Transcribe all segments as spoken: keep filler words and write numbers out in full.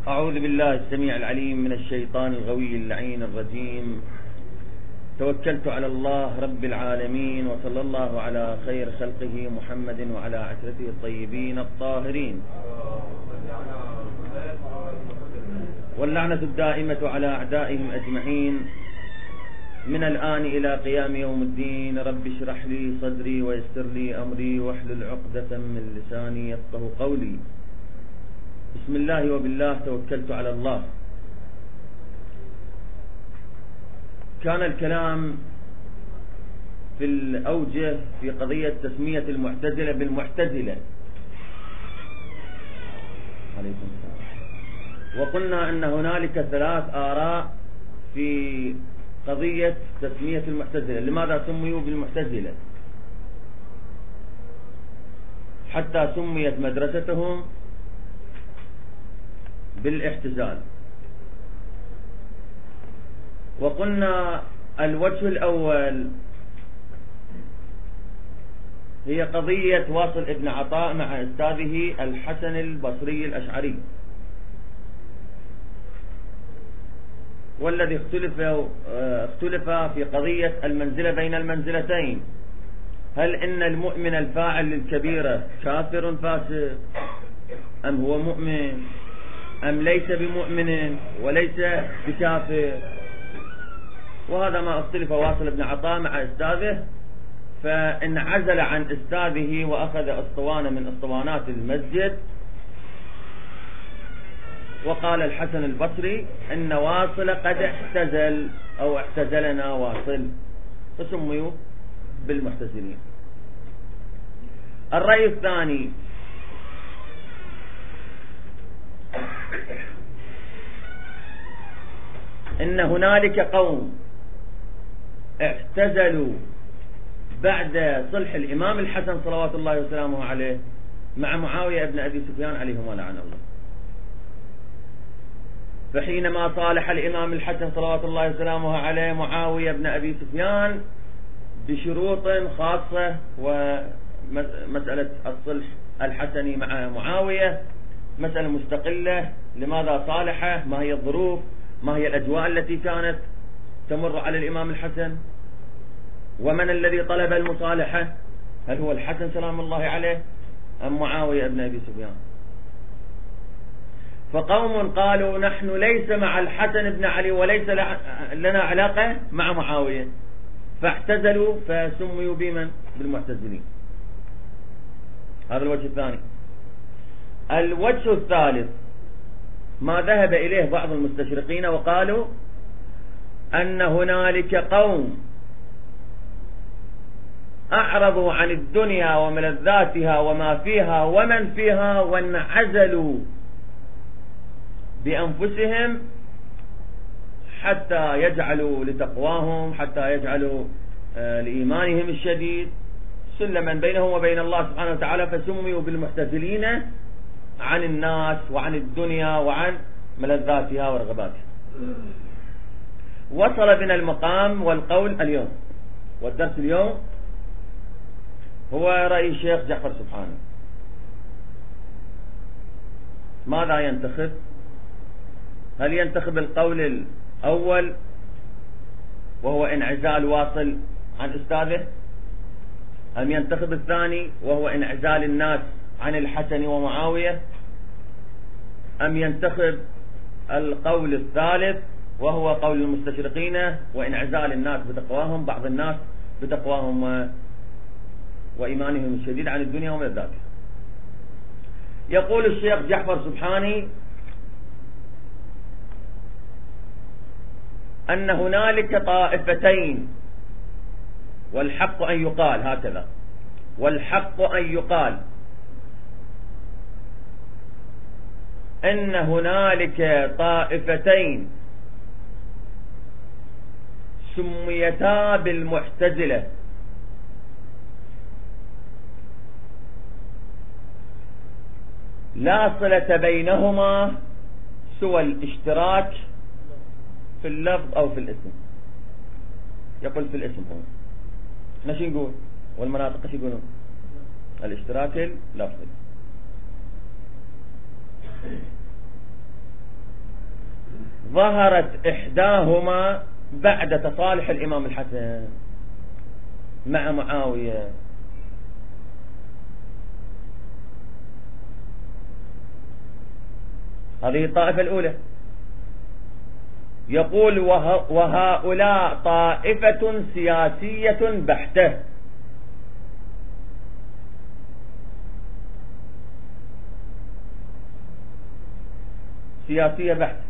أعوذ بالله السميع العليم من الشيطان الغوي اللعين الرجيم. توكلت على الله رب العالمين، وصلى الله على خير خلقه محمد وعلى عشرته الطيبين الطاهرين، واللعنة الدائمة على أعدائهم أجمعين من الآن إلى قيام يوم الدين. رب اشرح لي صدري ويسر لي أمري واحلل عقدة من لساني يفقه قولي. بسم الله وبالله توكلت على الله. كان الكلام في الأوجه في قضية تسمية المعتزلة بالمعتزلة عليكم السلام، وقلنا أن هنالك ثلاث آراء في قضية تسمية المعتزلة. لماذا سميوا بالمعتزلة؟ حتى سميت مدرستهم بالاحتزال. وقلنا الوجه الأول هي قضية واصل ابن عطاء مع أستاذه الحسن البصري الأشعري، والذي اختلف اختلف في قضية المنزلة بين المنزلتين. هل إن المؤمن الفاعل للكبيرة كافر فاسق، أم هو مؤمن، أم ليس بمؤمن وليس بكافر؟ وهذا ما اختلف واصل ابن عطاء مع أستاذه، فانعزل عن أستاذه وأخذ أسطوانة من أسطوانات المسجد، وقال الحسن البصري إن واصل قد اعتزل أو اعتزلنا واصل، فسميوا بالمعتزلين. الرأي الثاني إن هنالك قوم اعتزلوا بعد صلح الإمام الحسن صلوات الله وسلامه عليه مع معاوية ابن أبي سفيان عليهما لعن الله. فحينما صالح الإمام الحسن صلوات الله وسلامه عليه معاوية ابن أبي سفيان بشروط خاصة، ومسألة الصلح الحسني مع معاوية مسألة مستقلة. لماذا صالحه؟ ما هي الظروف؟ ما هي الأجواء التي كانت تمر على الإمام الحسن؟ ومن الذي طلب المصالحة؟ هل هو الحسن سلام الله عليه أم معاوية ابن أبي سفيان؟ فقوم قالوا نحن ليس مع الحسن بن علي وليس لنا علاقة مع معاوية، فاعتزلوا فسميوا بمن؟ بالمعتزلين. هذا الوجه الثاني. الوجه الثالث ما ذهب إليه بعض المستشرقين وقالوا أن هنالك قوم أعرضوا عن الدنيا وملذاتها وما فيها ومن فيها، وانعزلوا بأنفسهم حتى يجعلوا لتقواهم، حتى يجعلوا لإيمانهم الشديد سلما بينهم وبين الله سبحانه وتعالى، فسميوا بالمعتزلين عن الناس وعن الدنيا وعن ملذاتها ورغباتها. وصل بنا المقام والقول اليوم، والدرس اليوم هو رأي الشيخ جعفر سبحانه. ماذا ينتخب؟ هل ينتخب القول الأول وهو انعزال واصل عن أستاذه، أم ينتخب الثاني وهو انعزال الناس عن الحسن ومعاوية، أم ينتخب القول الثالث وهو قول المستشرقين وانعزال الناس بتقواهم، بعض الناس بتقواهم و... وإيمانهم الشديد عن الدنيا وملذاتها؟ يقول الشيخ جعفر سبحاني أن هنالك طائفتين، والحق أن يقال هكذا، والحق أن يقال أن هنالك طائفتين سميتا بالمعتزلة، لا صلة بينهما سوى الاشتراك في اللفظ أو في الاسم. يقول في الاسم هو احنا شو نقول؟ والمناطق شو يقولون؟ الاشتراك اللفظي. ظهرت إحداهما بعد تصالح الإمام الحسن مع معاوية. هذه الطائفة الأولى. يقول وه وهؤلاء طائفة سياسية بحتة، سياسية بحتة،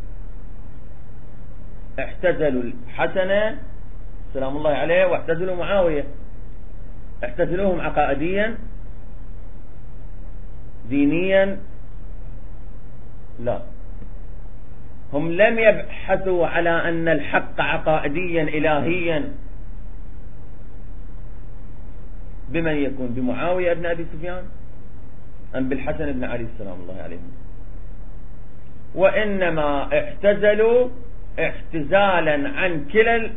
اعتزلوا الحسن سلام الله عليه واعتزلوا معاوية. اعتزلوهم عقائديا دينيا لا، هم لم يبحثوا على أن الحق عقائديا إلهيا بمن يكون، بمعاوية ابن أبي سفيان أم بالحسن بن علي سلام الله عليهم، وإنما اعتزلوا اعتزالا عن كلا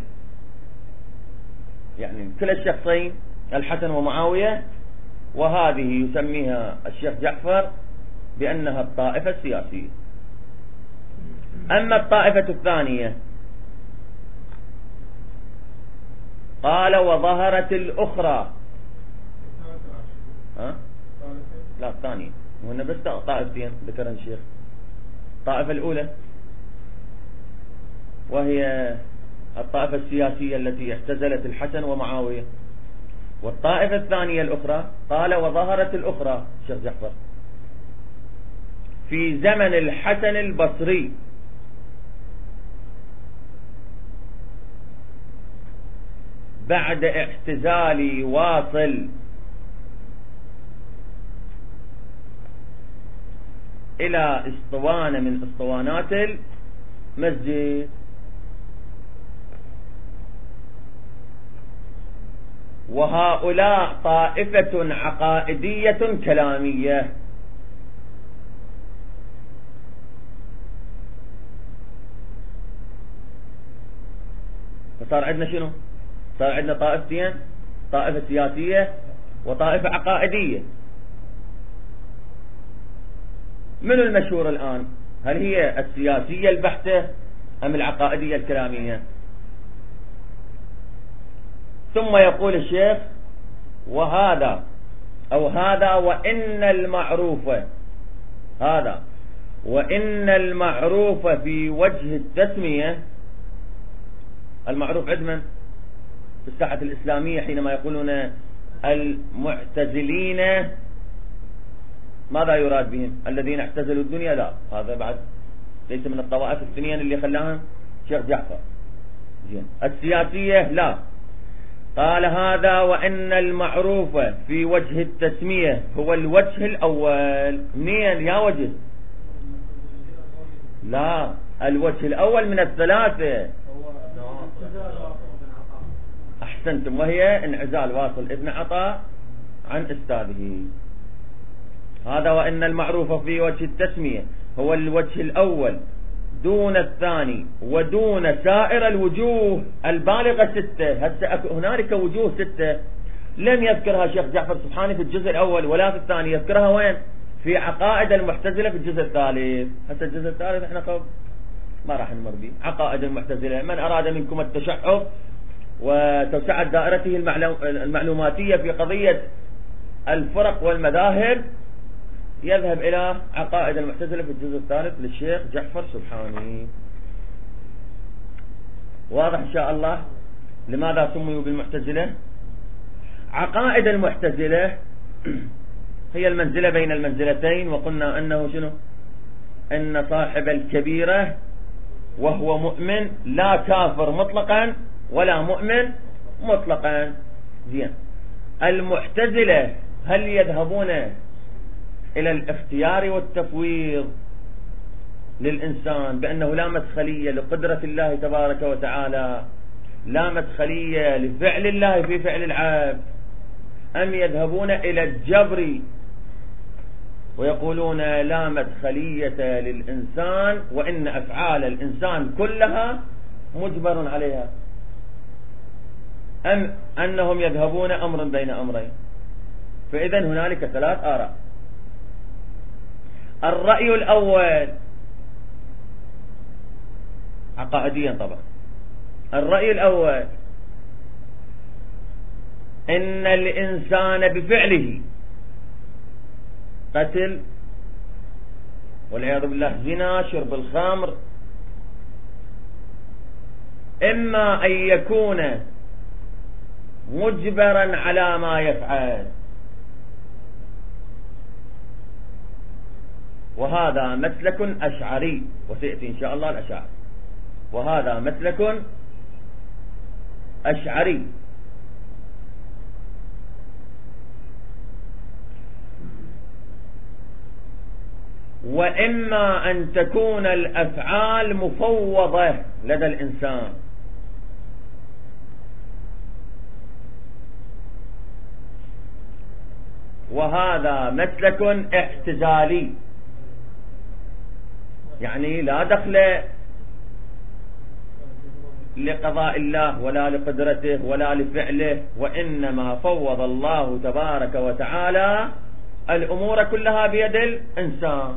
يعني كلا الشخصين الحسن ومعاوية، وهذه يسميها الشيخ جعفر بأنها الطائفة السياسية. أما الطائفة الثانية قال وظهرت الأخرى، ها؟ لا الثانية وهنا بس طائفتين ذكرها الشيخ. الطائفة الأولى وهي الطائفة السياسية التي اعتزلت الحسن ومعاوية، والطائفة الثانية الأخرى قال وظهرت الأخرى شيخ جعفر في زمن الحسن البصري بعد اعتزال واصل إلى اسطوانة من اسطوانات المسجد. وهؤلاء طائفة عقائدية كلامية، فصار عندنا شنو؟ صار عندنا طائفتين، طائفة سياسية وطائفة عقائدية. من المشهور الآن؟ هل هي السياسية البحتة أم العقائدية الكلامية؟ ثم يقول الشيخ وهذا أو هذا وإن المعروف، هذا وإن المعروف في وجه التسمية، المعروف عندنا في الساحة الإسلامية حينما يقولون المعتزلين ماذا يراد بهم؟ الذين اعتزلوا الدنيا؟ لا، هذا بعد ليس من الطوائف الثنين اللي خلاهم شيخ جعفر. زين. السياسية لا، قال هذا وإن المعروف في وجه التسمية هو الوجه الأول. منين يا وجه؟ لا، الوجه الأول من الثلاثة. أحسنتم، وهي انعزال واصل ابن عطاء عن أستاذه. هذا وإن المعروف في وجه التسمية هو الوجه الأول دون الثاني ودون سائر الوجوه البالغة ستة. هسه هنالك وجوه ستة لم يذكرها شيخ جعفر سبحانه في الجزء الأول ولا في الثاني، يذكرها وين؟ في عقائد المعتزلة في الجزء الثالث. هسه الجزء الثالث احنا قبل ما راح نمر به. عقائد المعتزلة، من أراد منكم التشعب وتوسعة دائرته المعلوماتية في قضية الفرق والمذاهب يذهب إلى عقائد المعتزلة في الجزء الثالث للشيخ جعفر سبحانه. واضح إن شاء الله لماذا سميوا بالمعتزلة؟ عقائد المعتزلة هي المنزلة بين المنزلتين، وقلنا أنه شنو؟ أن صاحب الكبيرة وهو مؤمن لا كافر مطلقا ولا مؤمن مطلقا. زين. المعتزلة هل يذهبون إلى الاختيار والتفويض للإنسان بأنه لا مدخلية لقدرة الله تبارك وتعالى، لا مدخلية لفعل الله في فعل العبد، أم يذهبون إلى الجبر ويقولون لا مدخلية للإنسان وإن أفعال الإنسان كلها مجبر عليها، أم أنهم يذهبون أمر بين أمرين؟ فإذا هنالك ثلاث آراء. الرأي الأول عقائديا طبعا. الرأي الأول إن الإنسان بفعله قتل والعياذ بالله زنا شرب الخمر إما أن يكون مجبرا على ما يفعل، وهذا مسلك أشعري وسيأتي إن شاء الله الأشعر، وهذا مسلك أشعري. وإما أن تكون الأفعال مفوضة لدى الإنسان، وهذا مسلك احتجالي، يعني لا دخل لقضاء الله ولا لقدرته ولا لفعله، وإنما فوض الله تبارك وتعالى الأمور كلها بيد الإنسان.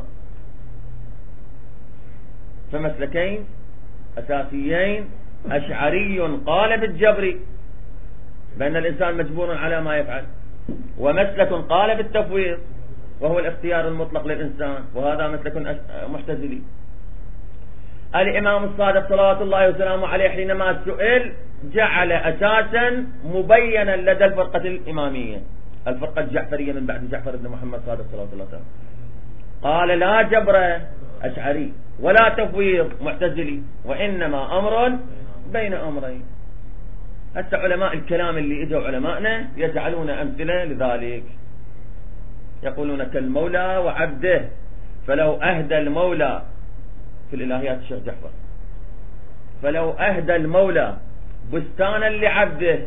فمسلكين أساسيين، أشعري قال بالجبر بأن الإنسان مجبور على ما يفعل، ومسلك قال بالتفويض وهو الاختيار المطلق للإنسان، وهذا مسلك محتزلي. الإمام الصادق صلوات الله وسلامه عليه حينما سئل جعل أساسا مبينا لدى الفرقة الإمامية، الفرقة الجعفرية من بعد جعفر بن محمد صادق صلوات الله وسلامه، قال لا جبر أشعري ولا تفويض معتزلي، وإنما أمر بين أمرين. هسه علماء الكلام اللي اجوا علماءنا يجعلون أمثلة لذلك، يقولون كالمولى وعبده، فلو أهدى المولى في الإلهيات الشيخ جعفر، فلو أهدى المولى بستانا لعبده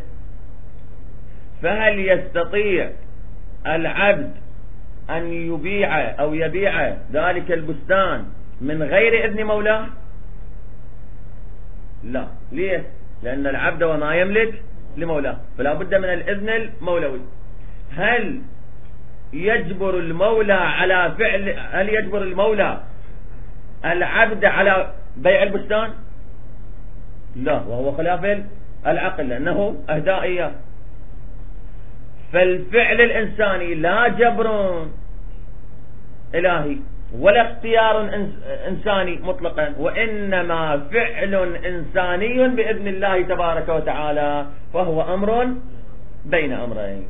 فهل يستطيع العبد أن يبيع أو يبيع ذلك البستان من غير إذن مولاه؟ لا. ليه؟ لأن العبد وما يملك لمولاه، فلا بد من الإذن المولوي. هل يجبر المولى على فعل هل يجبر المولى العبد على بيع البستان؟ لا، وهو خلاف العقل لأنه أهداء إياه. فالفعل الإنساني لا جبر إلهي ولا اختيار إنساني مطلقا، وإنما فعل إنساني بإذن الله تبارك وتعالى، فهو أمر بين أمرين.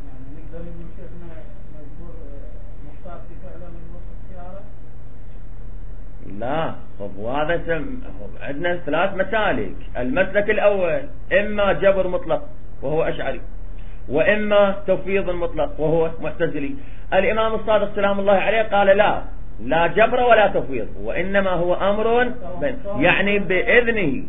لا، وهذا سم... عندنا ثلاث مسالك. المسلك الأول إما جبر مطلق وهو أشعري، وإما تفويض مطلق وهو معتزلي. الإمام الصادق سلام الله عليه قال لا لا جبر ولا تفويض، وإنما هو أمر بين، يعني بإذنه،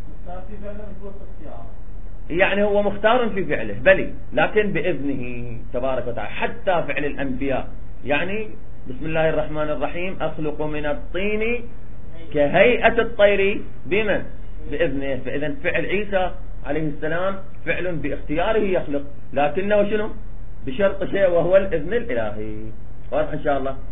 يعني هو مختار في فعله بلي، لكن بإذنه تبارك وتعالى. حتى فعل الأنبياء، يعني بسم الله الرحمن الرحيم أخلق من الطين كهيئة الطير بمن؟ بإذنه. فإذا فعل عيسى عليه السلام فعل باختياره يخلق، لكنه شنو؟ بشرط شيء وهو الإذن الإلهي. واضح إن شاء الله.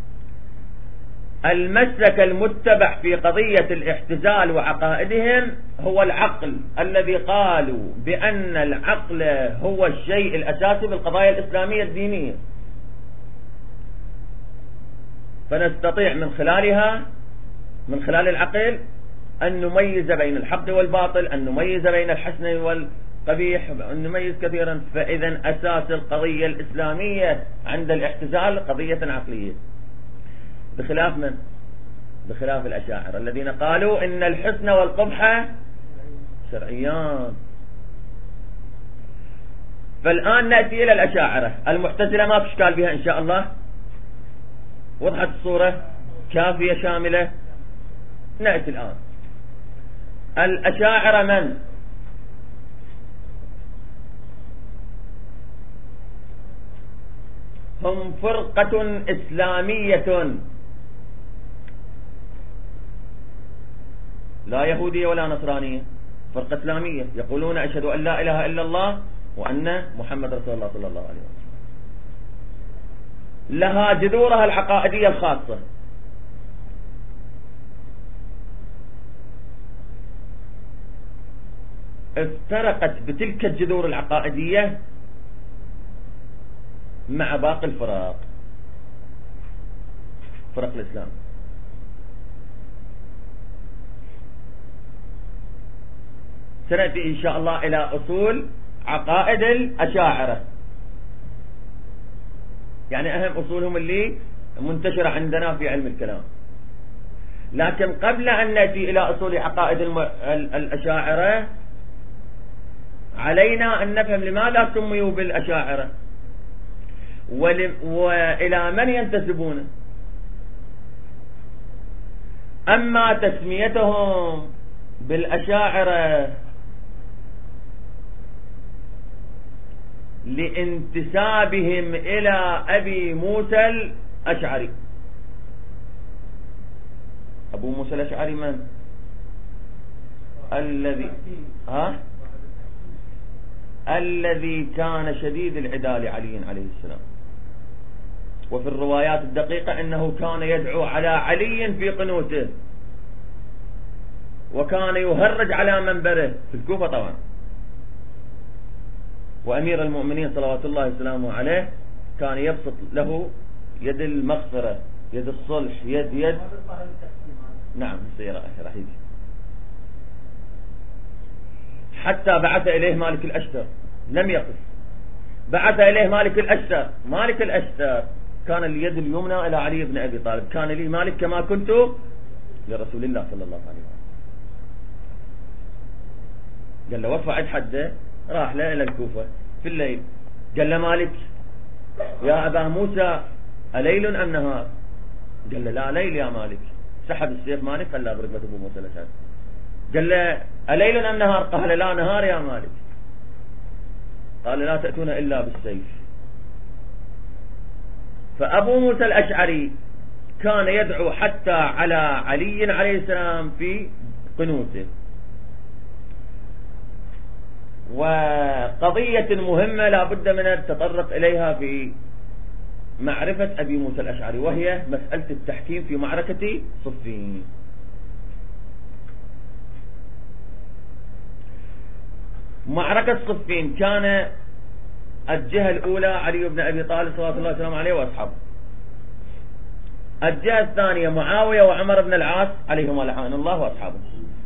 المسلك المتبع في قضية الاحتجال وعقائدهم هو العقل، الذي قالوا بأن العقل هو الشيء الأساسي بالقضايا الإسلامية الدينية، فنستطيع من خلالها من خلال العقل أن نميز بين الحق والباطل، أن نميز بين الحسن والقبيح، أن نميز كثيرا. فإذا أساس القضية الإسلامية عند الاحتجال قضية عقلية، بخلاف من؟ بخلاف الأشاعرة الذين قالوا إن الحسن والقبح شرعيان. فالآن نأتي إلى الأشاعرة. المعتزلة ما في إشكال بها إن شاء الله، وضحت الصورة كافية شاملة. نأتي الآن الأشاعرة من؟ هم فرقة إسلامية لا يهودية ولا نصرانية، فرقة إسلامية يقولون أشهد أن لا إله إلا الله وأن محمد رسول الله صلى الله عليه وسلم. لها جذورها العقائدية الخاصة، افترقت بتلك الجذور العقائدية مع باقي الفرق، فرق الإسلام. سنأتي إن شاء الله إلى أصول عقائد الأشاعرة، يعني أهم أصولهم اللي منتشرة عندنا في علم الكلام. لكن قبل أن نأتي إلى أصول عقائد الأشاعرة علينا أن نفهم لماذا سميوا بالأشاعرة وإلى من ينتسبون. أما تسميتهم بالأشاعرة لانتسابهم إلى أبي موسى الأشعري. أبو موسى الأشعري من؟ الذي ها؟ الذي كان شديد العداء لعلي عليه السلام، وفي الروايات الدقيقة أنه كان يدعو على علي في قنوته، وكان يهرج على منبره في الكوفة طبعا. وأمير المؤمنين صلوات الله وسلامه عليه كان يبسط له يد المغفرة، يد الصلح، يد يد نعم سيرة راح يجي. حتى بعث إليه مالك الأشتر، لم يقف، بعث إليه مالك الأشتر. مالك الأشتر كان اليد اليمنى إلى علي بن أبي طالب، كان لي مالك كما كنت لرسول الله صلى الله عليه وسلم. قال له وفى عد حده، راح له إلى الكوفة في الليل، قال له مالك يا أبا موسى أليل أم نهار؟ قال له لا ليل يا مالك. سحب السيف مالك خلاه برقبة أبو موسى الأشعري. قال له أليل أم نهار؟ قال لا نهار يا مالك. قال لا تأتون إلا بالسيف. فأبو موسى الأشعري كان يدعو حتى على علي عليه السلام في قنوته. وقضية مهمة لا بد من التطرق إليها في معرفة أبي موسى الأشعري، وهي مسألة التحكيم في معركة صفين. معركة صفين كان الجهة الأولى علي بن أبي طالب صلى الله عليه وسلم عليه وأصحابه، الجهة الثانية معاوية وعمر بن العاص عليهما لعان الله وأصحابه.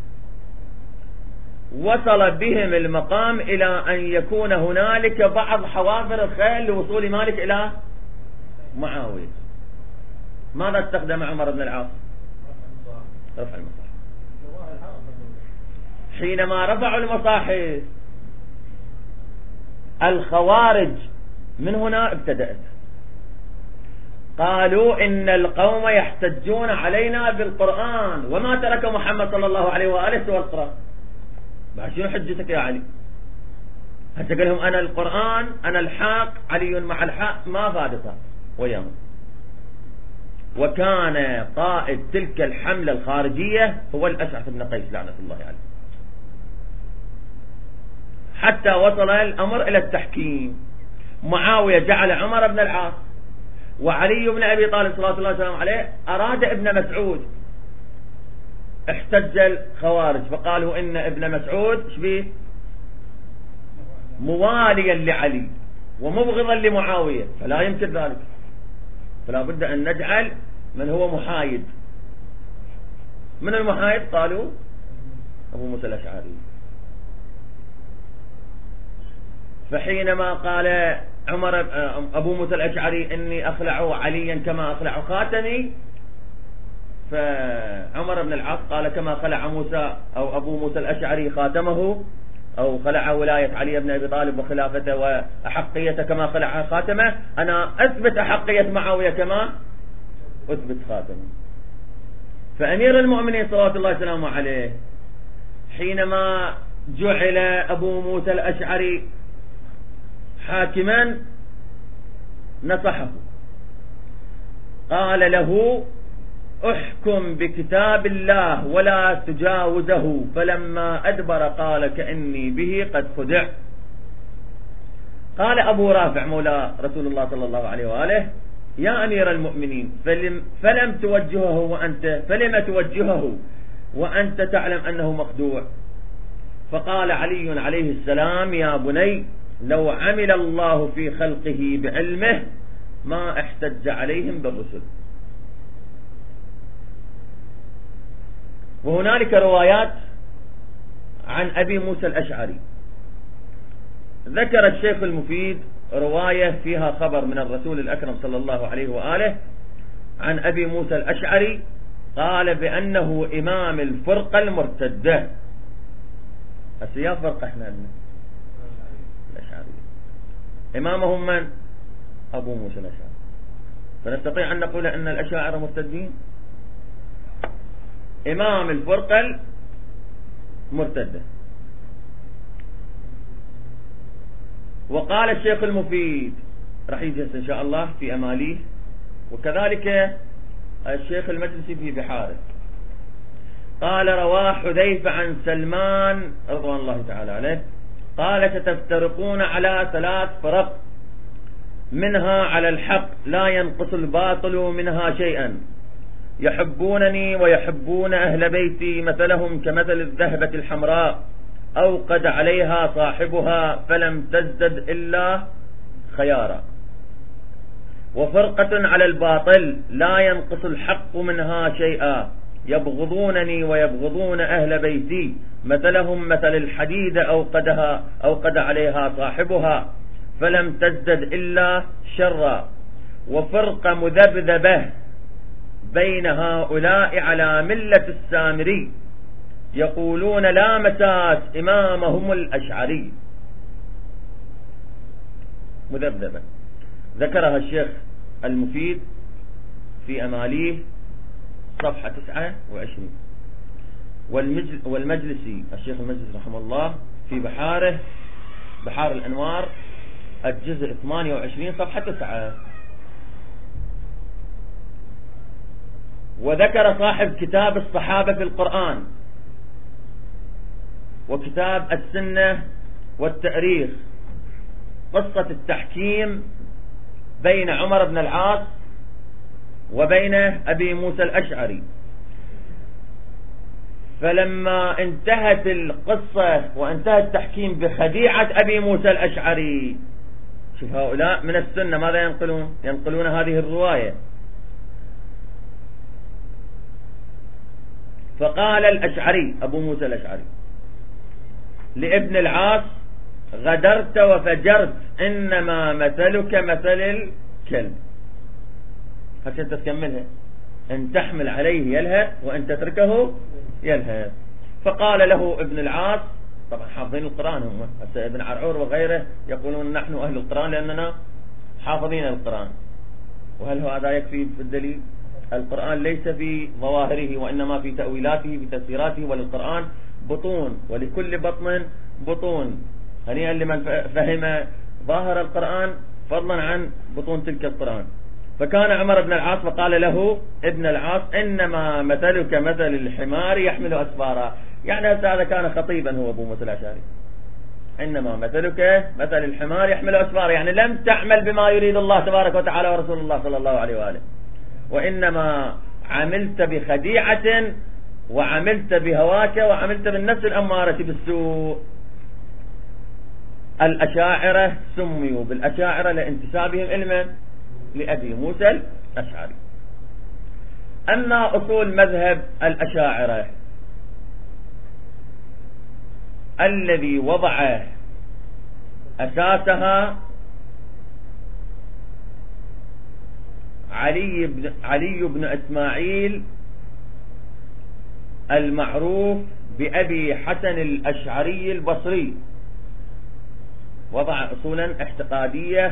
وصل بهم المقام إلى أن يكون هنالك بعض حوافر الخيل لوصول مالك إلى معاوية. ماذا استخدم عمر بن العاص؟ رفع المصاحف. حينما رفعوا المصاحف الخوارج من هنا ابتدأت، قالوا إن القوم يحتجون علينا بالقرآن وما ترك محمد صلى الله عليه وآله سوى القرآن. بعد شنو حجتك يا علي؟ هسه قال لهم أنا القرآن أنا الحق، علي مع الحق، ما فادتها وياهم. وكان قائد تلك الحملة الخارجية هو الأشعث بن قيس لعنة الله عليه، حتى وصل الأمر إلى التحكيم. معاوية جعل عمر بن العاص، وعلي بن أبي طالب صلى الله عليه وسلم عليه أراد ابن مسعود. احتج الخوارج فقالوا إن ابن مسعود شبيه مواليا لعلي ومبغضا لمعاوية، فلا يمكن ذلك، فلا بد أن نجعل من هو محايد. من المحايد؟ قالوا أبو موسى الأشعري. فحينما قال عمر أبو موسى الأشعري إني أخلع عليا كما أخلع خاتمي، فعمر بن العاص قال كما خلع موسى أو أبو موسى الأشعري خاتمه، أو خلع ولاية علي بن أبي طالب وخلافته وأحقيته كما خلع خاتمه، أنا أثبت أحقية معاوية كما أثبت خاتمه. فأمير المؤمنين صلوات الله وسلامه عليه حينما جعل أبو موسى الأشعري حاكما نصحه، قال له احكم بكتاب الله ولا تجاوزه، فلما أدبر قال كأني به قد خدع. قال أبو رافع مولى رسول الله صلى الله عليه وآله يا أمير المؤمنين فلم, فلم توجهه وأنت فلم توجهه وأنت تعلم أنه مخدوع؟ فقال علي عليه السلام: يا بني، لو عمل الله في خلقه بعلمه ما احتج عليهم بالرسل. وهنالك روايات عن أبي موسى الأشعري. ذكر الشيخ المفيد رواية فيها خبر من الرسول الأكرم صلى الله عليه وآله عن أبي موسى الأشعري، قال بأنه إمام الفرقة المرتدة. السياف فرقة احنا لنا الأشعري، إمامهم من؟ أبو موسى الأشعري. فنستطيع أن نقول أن الأشاعرة مرتدين؟ إمام الفرقة المرتدة. وقال الشيخ المفيد رح يجي إن شاء الله في أماليه، وكذلك الشيخ المجلسي في بحاره، قال: رواه حذيفة عن سلمان رضوان الله تعالى عليه قال: ستفترقون على ثلاث فرق، منها على الحق لا ينقص الباطل منها شيئا، يحبونني ويحبون أهل بيتي، مثلهم كمثل الذهبة الحمراء أوقد عليها صاحبها فلم تزدد إلا خيارا. وفرقة على الباطل لا ينقص الحق منها شيئا، يبغضونني ويبغضون أهل بيتي، مثلهم مثل الحديد أوقدها أوقد عليها صاحبها فلم تزدد إلا شرا. وفرقة مذبذبة بين هؤلاء على ملة السامري، يقولون لا مساس إمامهم الأشعري. مذبذبة ذكرها الشيخ المفيد في أماليه صفحة تسعة وعشرين، والمجلسي الشيخ المجلسي رحمه الله في بحاره بحار الأنوار الجزء ثمانية وعشرين صفحة تسعة. وذكر صاحب كتاب الصحابة في القرآن وكتاب السنة والتأريخ قصة التحكيم بين عمر بن العاص وبين أبي موسى الأشعري. فلما انتهت القصة وانتهى التحكيم بخديعة أبي موسى الأشعري، شوف هؤلاء من السنة ماذا ينقلون؟ ينقلون هذه الرواية. فقال الأشعري أبو موسى الأشعري لابن العاص: غدرت وفجرت، إنما مثلك مثل الكلب. هكذا تكملها: إن تحمل عليه يلهث وإن تتركه يلهث. فقال له ابن العاص، طبعا حافظين القرآن هم، ابن عرعور وغيره يقولون نحن أهل القرآن لأننا حافظين القرآن. وهل هذا يكفي في الدليل؟ القرآن ليس في ظواهره وإنما في تأويلاته بتفسيراته، وللقرآن بطون ولكل بطن بطون. هنيئا لمن فهم ظاهر القرآن فضلا عن بطون تلك القرآن. فكان عمر بن العاص فقال له ابن العاص: إنما مثلك مثل الحمار يحمل أسفارا. يعني هذا كان خطيبا هو أبو موسى الأشعري. إنما مثلك مثل الحمار يحمل أسفارا، يعني لم تعمل بما يريد الله تبارك وتعالى ورسول الله صلى الله عليه وآله، وإنما عملت بخديعة وعملت بهواك وعملت بالنفس الأمارة بالسوء. الأشاعرة سميوا بالأشاعرة لانتسابهم علما لأبي موسى الأشعري. أما أصول مذهب الأشاعرة الذي وضع أساسها علي بن, علي بن إسماعيل المعروف بأبي حسن الأشعري البصري، وضع أصولا اعتقادية.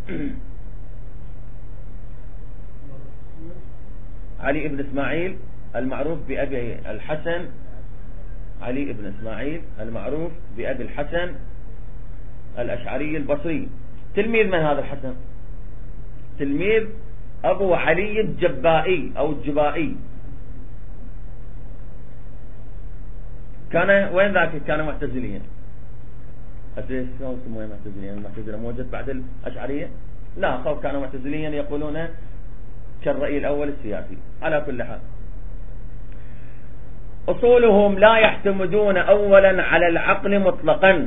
علي بن إسماعيل المعروف بأبي الحسن علي بن إسماعيل المعروف بأبي الحسن الأشعري البصري. تلميذ من هذا الحسن؟ تلميذ أبو علي الجبائي أو الجبائي. كان وين ذاك؟ كان معتزليا. أساس وين معتزليا؟ المعتزلة موجود بعد الأشعرية؟ لا، خوف كانوا معتزليا يقولون كالرأي الأول السياسي. على كل حال، أصولهم لا يعتمدون أولا على العقل مطلقا،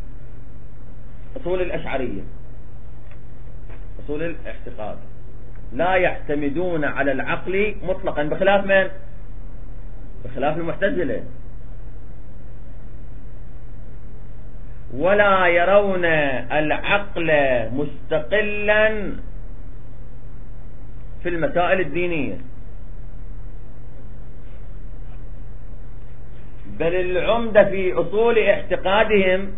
أصول الأشعرية، أصول الاعتقاد لا يعتمدون على العقل مطلقا، بخلاف من؟ بخلاف المعتزلة. ولا يرون العقل مستقلا في المسائل الدينية، بل العمدة في أصول اعتقادهم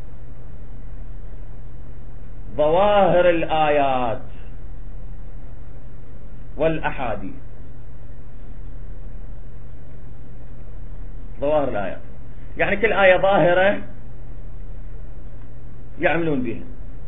ظواهر الآيات والأحاديث. ظواهر الآيات يعني كل آية ظاهرة يعملون بها،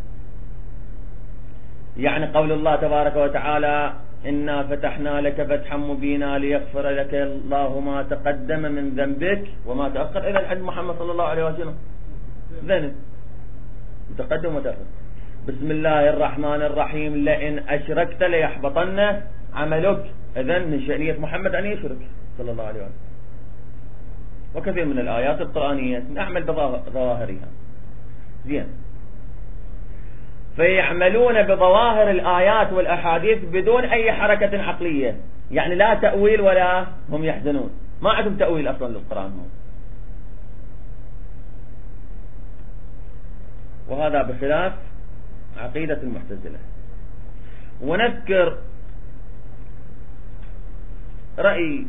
يعني قول الله تبارك وتعالى إنا فتحنا لك فتحا مبينا ليغفر لك الله ما تقدم من ذنبك وما تأخر، إلى الحج محمد صلى الله عليه وسلم ذنب متقدم وتأخر. بسم الله الرحمن الرحيم لئن أشركت ليحبطن عملك، إذن من شأنية محمد أن يشرك صلى الله عليه وسلم. وكثير من الآيات القرآنية نعمل بظواهرها زين، فيعملون بظواهر الآيات والأحاديث بدون أي حركة عقلية، يعني لا تأويل ولا هم يحزنون، ما عندهم تأويل أصلا للقرآن هم. وهذا بخلاف عقيدة المعتزلة. ونذكر رأي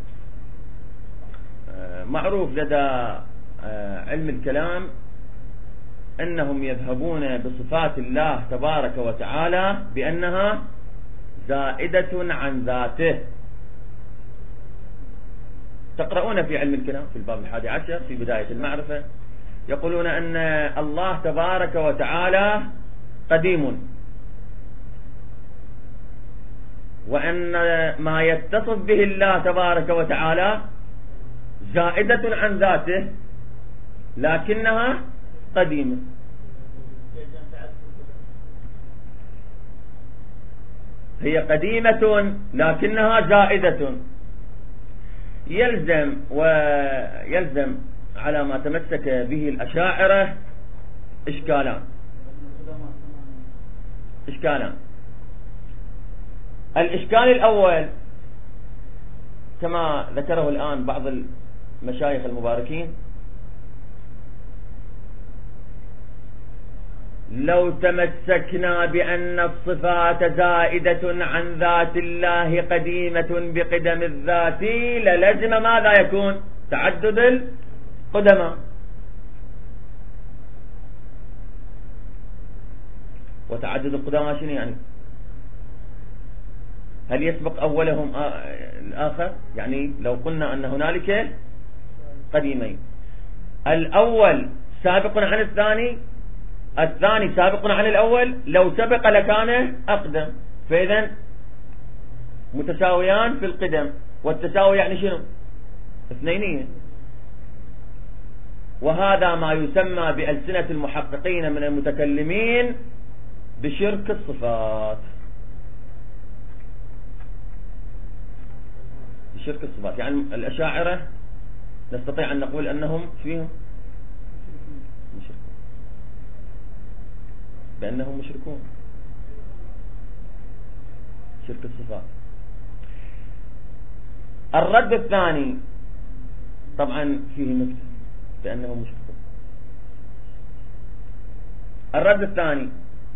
معروف لدى علم الكلام أنهم يذهبون بصفات الله تبارك وتعالى بأنها زائدة عن ذاته. تقرؤون في علم الكلام في الباب الحادي عشر في بداية المعرفة يقولون أن الله تبارك وتعالى قديم، وأن ما يتصف به الله تبارك وتعالى زائدة عن ذاته لكنها قديمة. هي قديمة لكنها زائدة. يلزم ويلزم على ما تمسك به الأشاعرة إشكالان إشكالان الإشكال الأول كما ذكره الآن بعض المشايخ المباركين، لو تمسكنا بأن الصفات زائدة عن ذات الله قديمة بقدم الذات للزم ماذا يكون؟ تعدد القدماء. وتعدد القدماء شنو يعني؟ هل يسبق أولهم الآخر؟ يعني لو قلنا أن هنالك قديمين، الأول سابق عن الثاني، الثاني سابق عن الأول، لو سبق لكان أقدم، فإذا متساويان في القدم، والتساوي يعني شنو؟ اثنينية. وهذا ما يسمى بألسنة المحققين من المتكلمين بشرك الصفات. بشرك الصفات يعني الأشاعرة نستطيع أن نقول أنهم فيهم مشركون، بأنهم مشركون شرك الصفات. الرد الثاني طبعا فيه نكتة بأنهم مشركون. الرد الثاني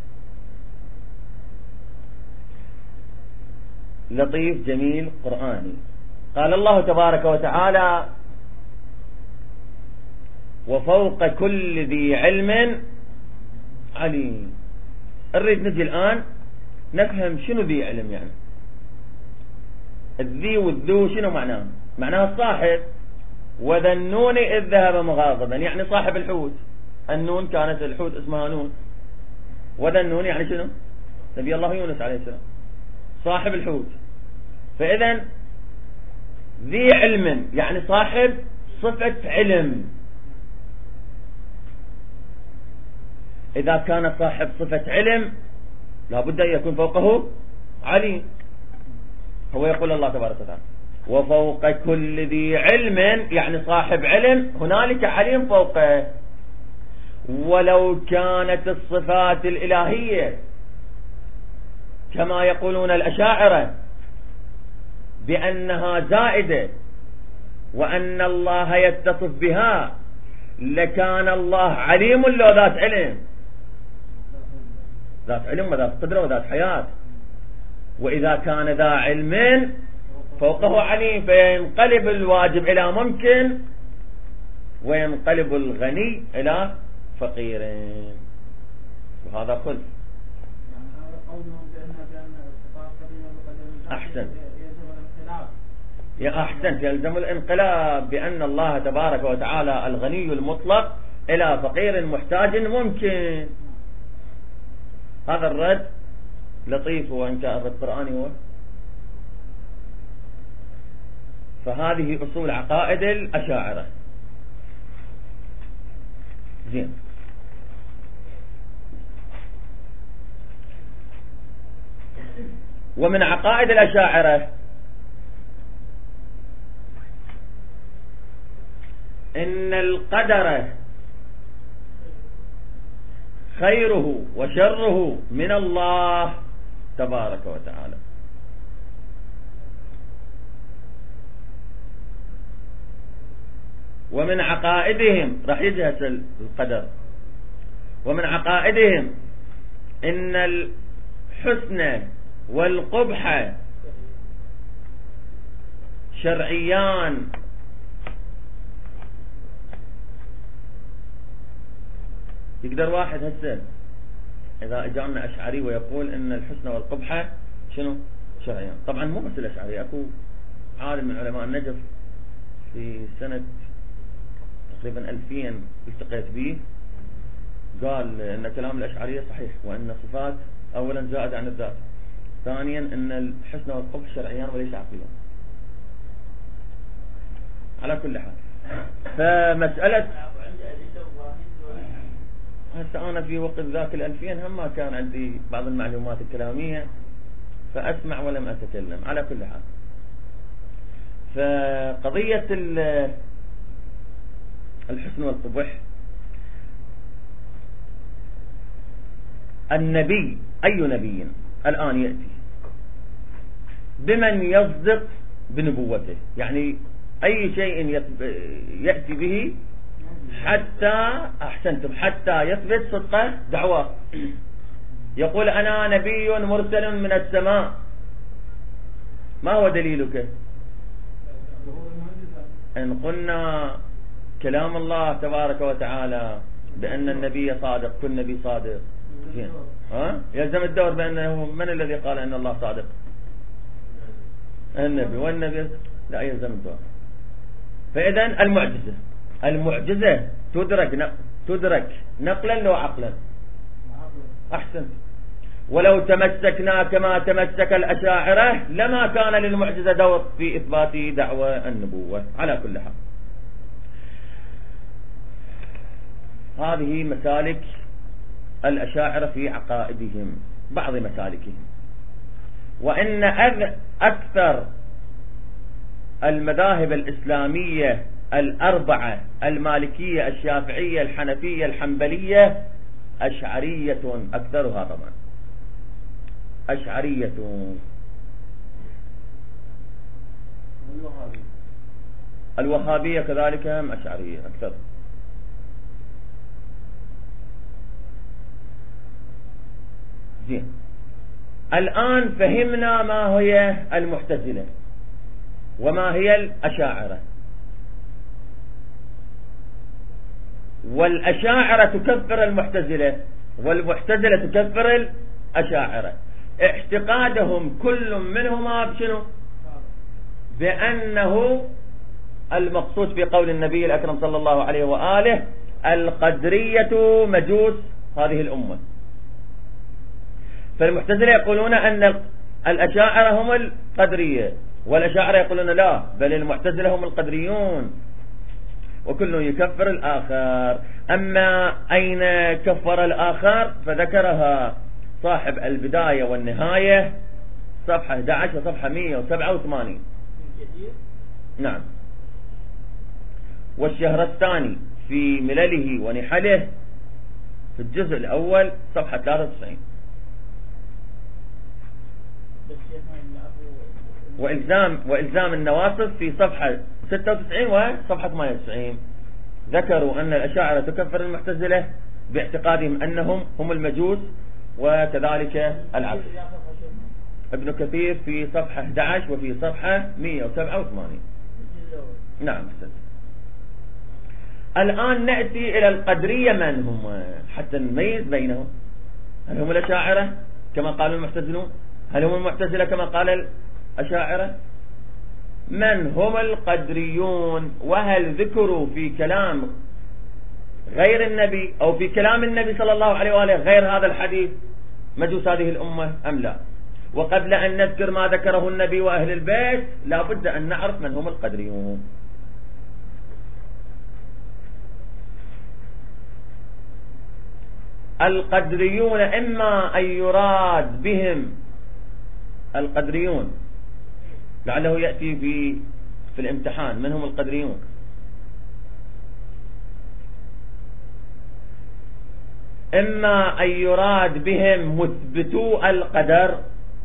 لطيف جميل قرآني. قال الله تبارك وتعالى وفوق كل ذي علم عليم. نريد نجي الآن نفهم شنو ذي علم، يعني الذي والذو شنو معناه؟ معناه الصاحب. وذا النون إذ ذهب مغاضبا يعني صاحب الحوت. النون كانت الحوت اسمها نون، وذا النون يعني شنو؟ نبي الله يونس عليه السلام صاحب الحوت. فإذا ذي علم يعني صاحب صفة علم. إذا كان صاحب صفة علم لابد أن يكون فوقه عليم. هو يقول الله تبارك وتعالى وفوق كل ذي علم يعني صاحب علم هنالك عليم فوقه. ولو كانت الصفات الإلهية كما يقولون الأشاعرة بأنها زائدة وأن الله يتصف بها لكان الله عليم لو ذات علم، ذات علم وذات قدرة وذات حياة. وإذا كان ذا علم فوقه عليم فينقلب الواجب إلى ممكن وينقلب الغني إلى فقير، وهذا خلف. أحسن يا أحسن يلزم الانقلاب بأن الله تبارك وتعالى الغني المطلق إلى فقير محتاج ممكن. هذا الرد لطيف وإن كان الرد قرآني هو. فهذه أصول عقائد الأشاعرة. زين. ومن عقائد الأشاعرة إن القدر خيره وشره من الله تبارك وتعالى. ومن عقائدهم راح يجهز القدر. ومن عقائدهم إن الحسن والقبح شرعيان يقدر واحد هسه إذا اجانا أشعري ويقول إن الحسن والقبح شنو شرعيان. طبعا مو بس الأشعري، أكو عالم من علماء النجف في سنة تقريبا ألفين التقيت به قال إن كلام الأشعرية صحيح، وإن صفات أولا زائدة عن الذات، ثانيا إن الحسن والقبح شرعيان وليس عقليان. على كل حال فمسألة هسه أنا في وقت ذاك الألفين هم ما كان عندي بعض المعلومات الكلامية فأسمع ولم أتكلم. على كل حال فقضية الحسن والقبح النبي أي نبي الآن يأتي بمن يصدق بنبوته، يعني أي شيء يأتي به حتى أحسنتم حتى يثبت صدق دعواه. يقول أنا نبي مرسل من السماء، ما هو دليلك؟ إن قلنا كلام الله تبارك وتعالى بأن النبي صادق، كل نبي صادق، ها يلزم الدور بأنه من الذي قال أن الله صادق؟ النبي، والنبي لا يلزم الدور. فإذن المعجزة المعجزة تدرك تدرك نقلا لو عقلا. أحسن. ولو تمسكنا كما تمسك الأشاعرة لما كان للمعجزة دور في إثبات دعوى النبوة. على كل حال هذه مسالك الأشاعرة في عقائدهم، بعض مسالكهم. وإن أكثر المذاهب الإسلامية الأربعة المالكية الشافعية الحنفية الحنبلية أشعرية، أكثرها طبعا أشعرية. الوهابية كذلك هم أشعرية أكثر. زين. الآن فهمنا ما هي المعتزلة وما هي الأشاعرة. والأشاعرة تكفر المعتزلة والمعتزلة تكفر الأشاعرة. اعتقادهم كل منهما بشنو؟ بأنه المقصود في قول النبي الأكرم صلى الله عليه وآله القدرية مجوس هذه الأمة. فالمعتزلة يقولون أن الأشاعرة هم القدرية، والأشاعرة يقولون لا، بل المعتزلة هم القدريون، وكل يكفر الآخر. أما أين كفر الآخر فذكرها صاحب البداية والنهاية صفحة أحد عشر وصفحة مئة وسبعة وثمانين. نعم. والشهرستاني في ملله ونحله في الجزء الأول صفحة ثلاثة وتسعين. وإلزام, وإلزام النواصب في صفحة ستة وتسعين وصفحة ثمانية وتسعين ذكروا أن الأشاعرة تكفر المعتزلة باعتقادهم أنهم هم المجوس وكذلك العبد. ابن كثير في صفحة أحد عشر وفي صفحة مئة وسبعة وثمانين. نعم. الآن نأتي إلى القدرية. من هم حتى نميز بينهم؟ هل هم الأشاعرة كما قال المعتزلون؟ هل هم المعتزلة كما قال الأشاعرة؟ من هم القدريون؟ وهل ذكروا في كلام غير النبي أو في كلام النبي صلى الله عليه وآله غير هذا الحديث مجوس هذه الأمة أم لا؟ وقبل أن نذكر ما ذكره النبي وأهل البيت لا بد أن نعرف من هم القدريون. القدريون إما أن يراد بهم القدريون، لعله يأتي في في الامتحان من هم القدريون. إما أن يراد بهم مثبتو القدر،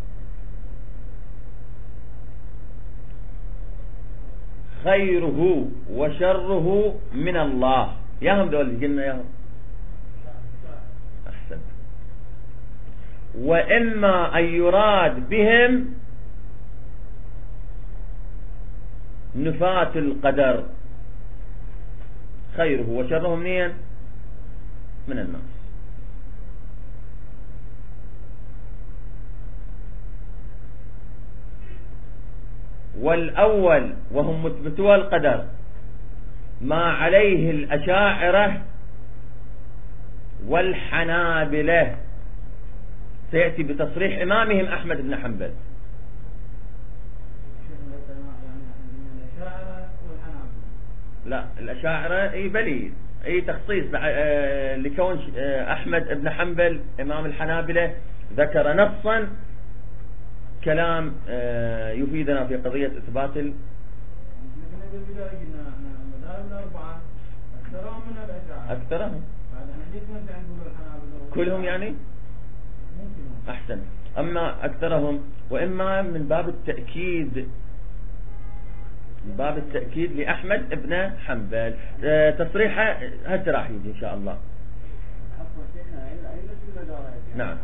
خيره وشره من الله. ياهم دول الجنة ياهم. أحسن. وإما أن يراد بهم نفاة القدر، خيره وشره منين؟ من الناس. والأول وهم مثبتو القدر ما عليه الأشاعرة والحنابلة، سيأتي بتصريح إمامهم أحمد بن حنبل. لا، الأشاعرة اي بلي اي تخصيص لكون أحمد بن حنبل إمام الحنابلة ذكر نصا كلام يفيدنا في قضية إثبات ال... أكثرهم كلهم يعني أحسن. أما أكثرهم وإما من باب التأكيد، من باب التأكيد لأحمد بن حنبل. تصريحه هسه راح يجي إن شاء الله. نعم.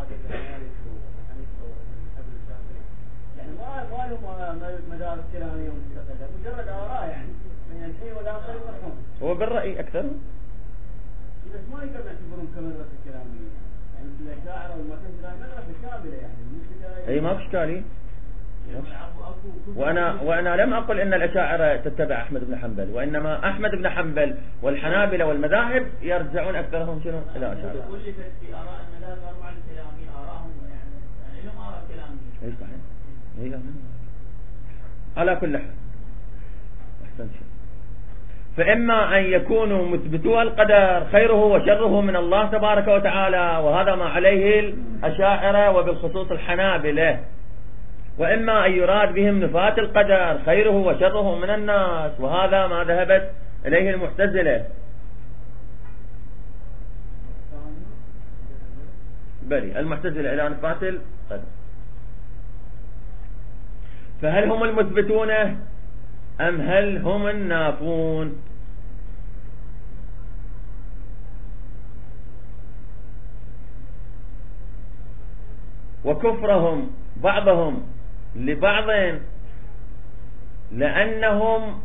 ما لهم مدارس كلامية مستقلة، مجرد آراء يعني من الحين والآخر يفرحون. هو بالرأي أكثر، بس ما يقدر يعتبرون كمدرسة كلامية، يعني الأشاعرة والمعتزلة مدرسة كاملة يعني. أي ما في إشكالي. وأنا وأنا لم أقل إن الأشاعرة تتبع أحمد بن حنبل، وإنما أحمد بن حنبل والحنابلة والمذاهب يرجعون أكثرهم شنو إلى أشاعرة. كل في آراء المذاهب أربعة الكلامية آراءهم يعني لهم آراء كلامية. أي صحيح. على كل حال أحسن شيء. فإما أن يكونوا مثبتوا القدر خيره وشره من الله تبارك وتعالى، وهذا ما عليه الأشاعرة وبالخصوص الحنابلة. وإما أن يراد بهم نفاة القدر خيره وشره من الناس، وهذا ما ذهبت إليه المعتزلة. بلي المعتزلة إلى نفاة القدر. فهل هم المثبتون أم هل هم النافون؟ وكفرهم بعضهم لبعض لأنهم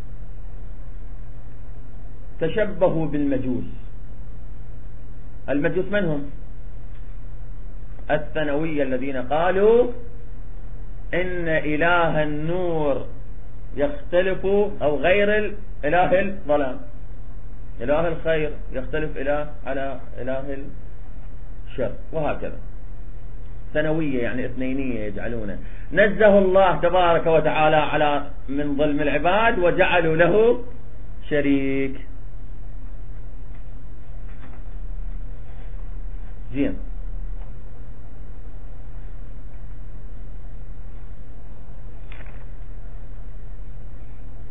تشبهوا بالمجوس. المجوس من هم؟ الثانوية الذين قالوا إن إله النور يختلف أو غير إله الظلام، إله الخير يختلف إله على إله الشر، وهكذا. ثانوية يعني اثنينية يجعلونه. نزه الله تبارك وتعالى على من ظلم العباد وجعلوا له شريك. زين.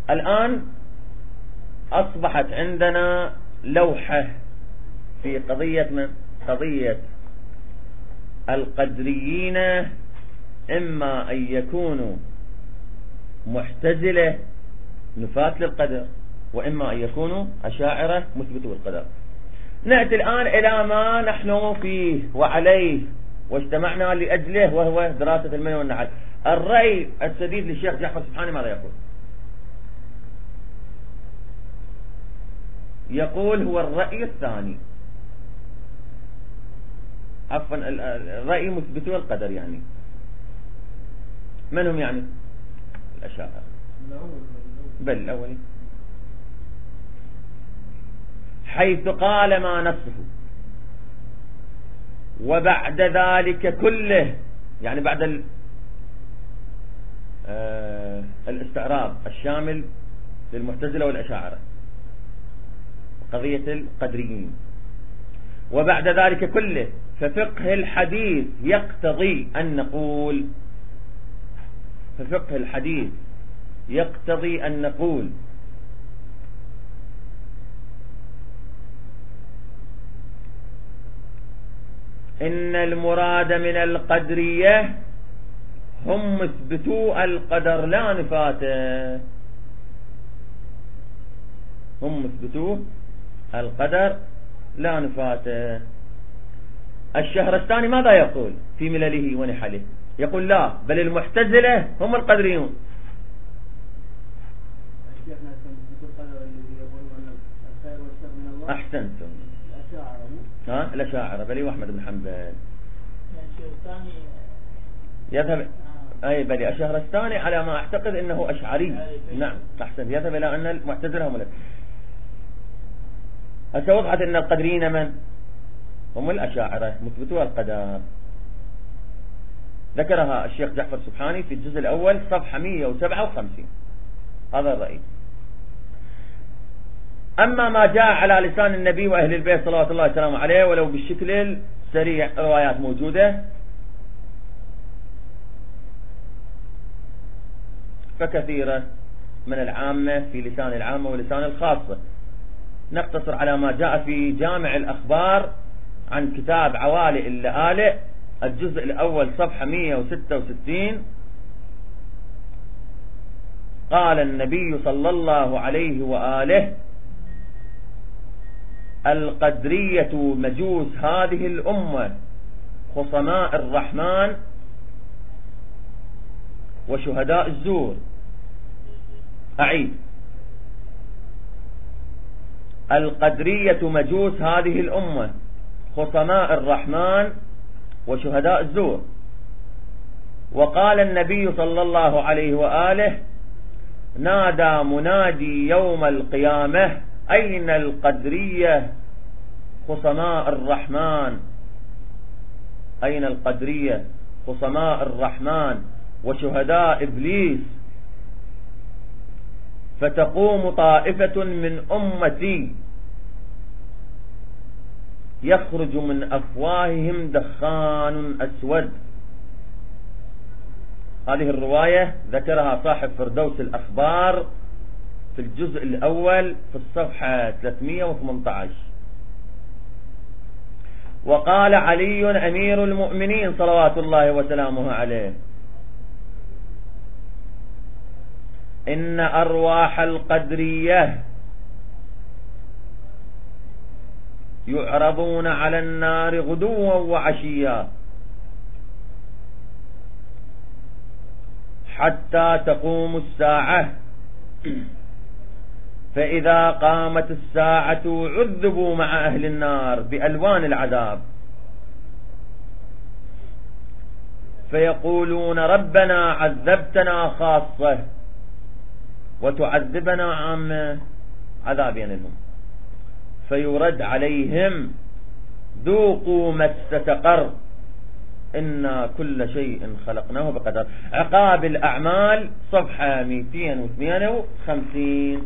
الآن أصبحت عندنا لوحة في قضية من قضية القدريين، إما أن يكونوا محتزلة نفاة للقدر، وإما أن يكونوا أشاعرة مثبتوا القدر. نأتي الآن إلى ما نحن فيه وعليه واجتمعنا لأجله، وهو دراسة المني والنحل. الرأي السديد للشيخ جعفر سبحانه ماذا يقول؟ يقول هو الرأي الثاني، عفوا الرأي مثبتوا القدر. يعني من هم يعني؟ الأشاعرة. بل الأولي، حيث قال ما نصه وبعد ذلك كله، يعني بعد ال آه الاستعراض الشامل للمعتزلة والأشاعرة قضية القدريين، وبعد ذلك كله ففقه الحديث يقتضي أن نقول ففقه الحديث يقتضي أن نقول إن المراد من القدرية هم مثبتوا القدر لا نفاته، هم مثبتوا القدر لا نفاته. الشهرستاني ماذا يقول في ملله ونحله؟ يقول لا، بل المعتزلة هم القدريون. أحسنتم، ها الأشاعرة بلي وأحمد بن حنبل يذهب أي بلي الشهرستاني على ما أعتقد أنه أشعري. نعم أحسن، يذهب إلى أن المعتزلة هم الذين هسه وضعت أن القدريين من هم الأشاعرة مثبتوا القدر. ذكرها الشيخ جعفر سبحاني في الجزء الأول صفحة مئة وسبعة وخمسين. هذا الرأي. أما ما جاء على لسان النبي وأهل البيت صلوات الله وسلامه عليه ولو بالشكل السريع، روايات موجودة فكثيرة من العامة في لسان العامة ولسان الخاصة. نقتصر على ما جاء في جامع الأخبار عن كتاب عوالي اللآلئ الجزء الأول صفحة مئة وستة وستين. قال النبي صلى الله عليه وآله: القدرية مجوس هذه الأمة خصماء الرحمن وشهداء الزور. أعيد: القدرية مجوس هذه الأمة خصماء الرحمن وشهداء الزور. وقال النبي صلى الله عليه وآله: نادى منادي يوم القيامة: أين القدرية خصماء الرحمن؟ أين القدرية خصماء الرحمن وشهداء إبليس؟ فتقوم طائفة من أمتي يخرج من أفواههم دخان أسود. هذه الرواية ذكرها صاحب فردوس الأخبار في الجزء الأول في الصفحة ثلاثمئة وثمانية عشر. وقال علي أمير المؤمنين صلوات الله وسلامه عليه: إن أرواح القدرية يعرضون على النار غدوا وعشيا حتى تقوم الساعة، فإذا قامت الساعة عذبوا مع أهل النار بألوان العذاب، فيقولون: ربنا عذبتنا خاصة وتعذبنا عامة، عذاب ينلهم. فيرد عليهم: ذوقوا مس سقر، إنا كل شيء خلقناه بقدر. عقاب الأعمال صفحة مئتين وثمانية وخمسين.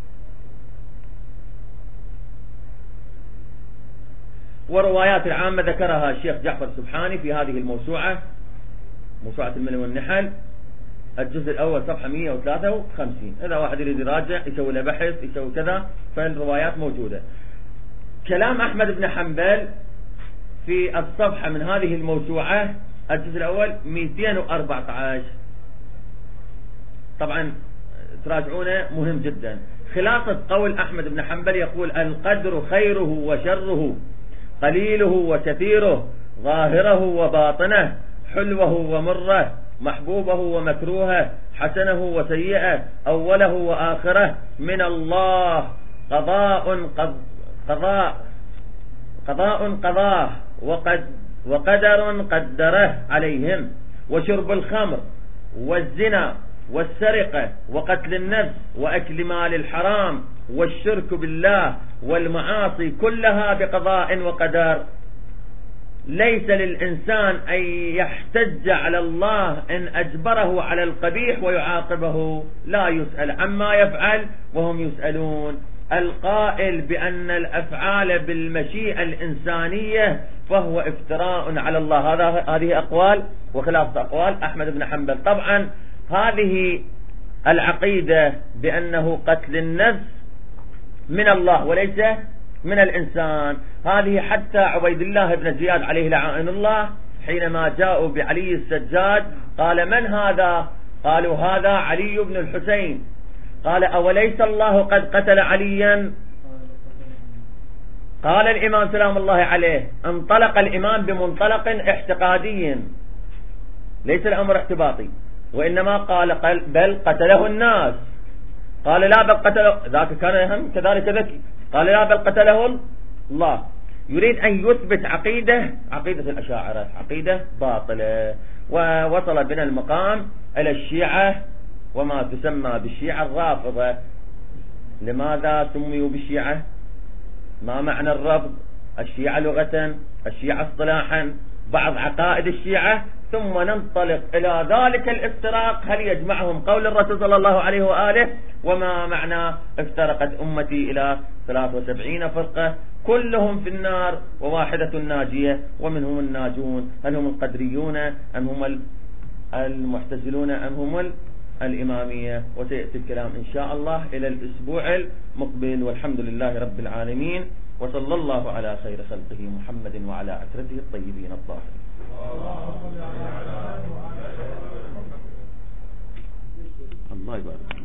وروايات العامة ذكرها الشيخ جعفر سبحاني في هذه الموسوعة، موسوعة المني والنحل، الجزء الأول صفحة مئة وثلاثة وخمسين، إذا واحد يريد يراجع يسوي له بحث يسوي كذا، فالروايات موجودة. كلام أحمد بن حنبل في الصفحة من هذه الموسوعة الجزء الأول مئتين وأربعة عشر، طبعا تراجعونه مهم جدا. خلاصة قول أحمد بن حنبل يقول: القدر خيره وشره، قليله وكثيره، ظاهره وباطنه، حلوه ومره، محبوبه ومكروهه، حسنه وسيئه، أوله وآخره، من الله، قضاء قض قضاء قضاء قضاه، وقد وقدر قدره عليهم. وشرب الخمر والزنا والسرقة وقتل النفس وأكل مال الحرام والشرك بالله والمعاصي كلها بقضاء وقدر. ليس للإنسان أن يحتج على الله إن أجبره على القبيح ويعاقبه، لا يسأل عما يفعل وهم يسألون. القائل بأن الأفعال بالمشيئة الإنسانية فهو افتراء على الله. هذا هذه أقوال وخلاصة أقوال أحمد بن حنبل. طبعا هذه العقيدة بأنه قتل النفس من الله وليس من الإنسان، هذه حتى عبيد الله بن زياد عليه لعائن الله حينما جاءوا بعلي السجاد قال: من هذا؟ قالوا: هذا علي بن الحسين. قال: أوليس الله قد قتل عليا؟ قال الإمام سلام الله عليه: انطلق الإمام بمنطلق اعتقادي، ليس الأمر اعتباطي، وإنما قال بل قتله الناس. قال: لا بل قتله، ذاك كان هم كذلك ذكي. قال: لا بل قتله الله. يريد أن يثبت عقيدة عقيدة الأشاعرة، عقيدة باطلة. ووصل بنا المقام إلى الشيعة وما تسمى بالشيعة الرافضة. لماذا سميوا بالشيعة؟ ما معنى الرفض؟ الشيعة لغة، الشيعة اصطلاحا، بعض عقائد الشيعة، ثم ننطلق إلى ذلك الافتراق. هل يجمعهم قول الرسول صلى الله عليه وآله؟ وما معنى افترقت أمتي إلى ثلاث وسبعين فرقة كلهم في النار وواحدة ناجية ومنهم الناجون؟ هل هم القدريون أم هم المعتزلون أم هم الإمامية؟ وسيأتي الكلام إن شاء الله إلى الأسبوع المقبل، والحمد لله رب العالمين، وصلى الله على خير خلقه محمد وعلى عترته الطيبين الطاهرين. الله يبارك.